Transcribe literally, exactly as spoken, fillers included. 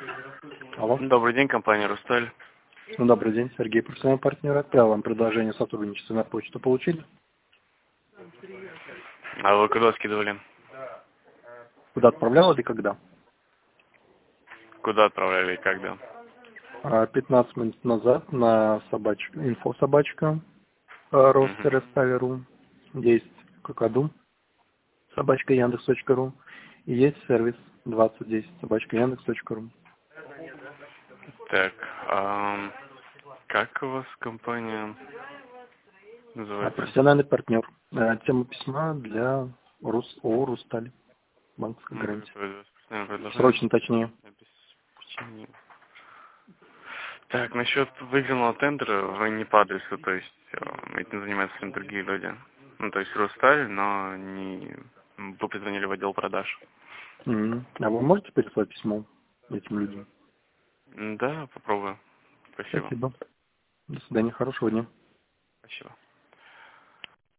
Алло. Добрый день, компания «Русталь». Ну, добрый день, Сергей, профессиональный партнер. Отправил вам предложение сотрудничества на почту. Получили? А вы куда скидывали? Куда отправлял или когда? Куда отправляли и когда? А, пятнадцать минут назад на собачка, инфособачка, рос-ру, есть какаду, собачка яндекс.ру, и есть сервис двадцать десять, собачка яндекс.ру. Так, а как у вас компания А, называется? профессиональный партнер. А, тема письма для Рус, ООО «Русталь». Банковская гарантия. Срочно, точнее. Обеспечение. Так, насчет выигранного тендера вы не по адресу, то есть э, этим занимаются совсем другие люди. Ну, то есть Русталь, но не вы позвонили в отдел продаж. М. А вы можете переслать письмо этим людям? Да, попробую. Спасибо. Спасибо. До свидания, хорошего дня. Спасибо.